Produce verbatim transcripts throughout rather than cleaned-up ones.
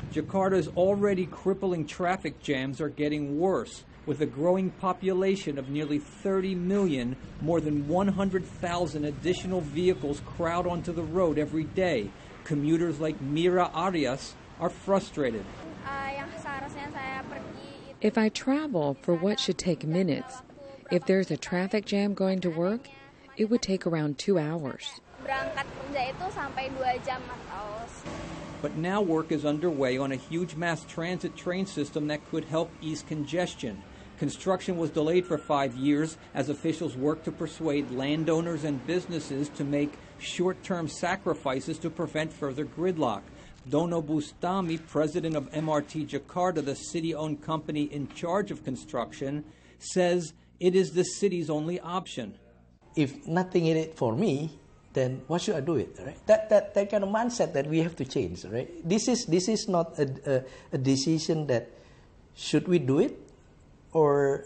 Jakarta's already crippling traffic jams are getting worse. With a growing population of nearly thirty million, more than one hundred thousand additional vehicles crowd onto the road every day. Commuters like Mira Arias are frustrated. If I travel for what should take minutes, if there's a traffic jam going to work, it would take around two hours. But now work is underway on a huge mass transit train system that could help ease congestion. Construction was delayed for five years as officials work to persuade landowners and businesses to make short-term sacrifices to prevent further gridlock. Dono Bustami, president of M R T Jakarta, the city-owned company in charge of construction, says it is the city's only option. If nothing in it for me, then why should I do it? Right? That that that kind of mindset that we have to change. Right? This is this is not a, a, a decision that should we do it, or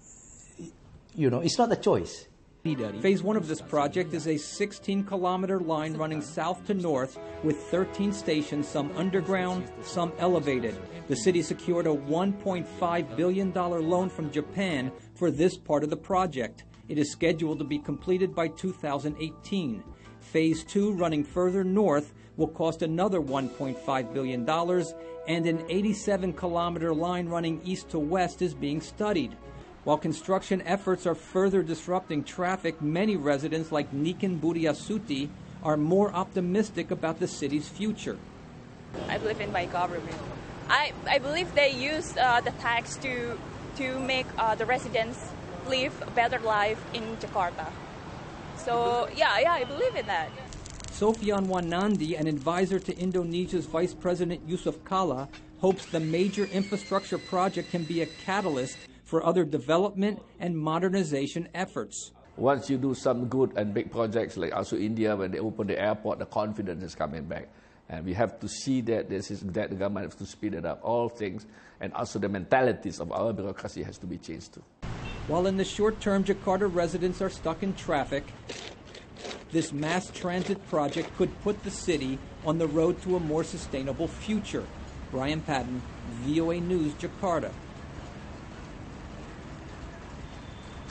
you know, it's not a choice. Phase one of this project is a sixteen kilometer line running south to north with thirteen stations, some underground, some elevated. The city secured a one point five billion dollars loan from Japan for this part of the project. It is scheduled to be completed by two thousand eighteen. Phase two, running further north, will cost another one point five billion dollars, and an eighty-seven kilometer line running east to west is being studied. While construction efforts are further disrupting traffic, many residents like Niken Budiasuti are more optimistic about the city's future. I believe in my government. I, I believe they use uh, the tax to, to make uh, the residents live a better life in Jakarta. So, yeah, yeah, I believe in that. Sofian Wanandi, an advisor to Indonesia's Vice President Yusuf Kala, hopes the major infrastructure project can be a catalyst for other development and modernization efforts. Once you do some good and big projects like also India, when they open the airport, the confidence is coming back. And we have to see that this is that the government has to speed it up, all things, and also the mentalities of our bureaucracy has to be changed too. While in the short term, Jakarta residents are stuck in traffic, this mass transit project could put the city on the road to a more sustainable future. Brian Patton, V O A News, Jakarta.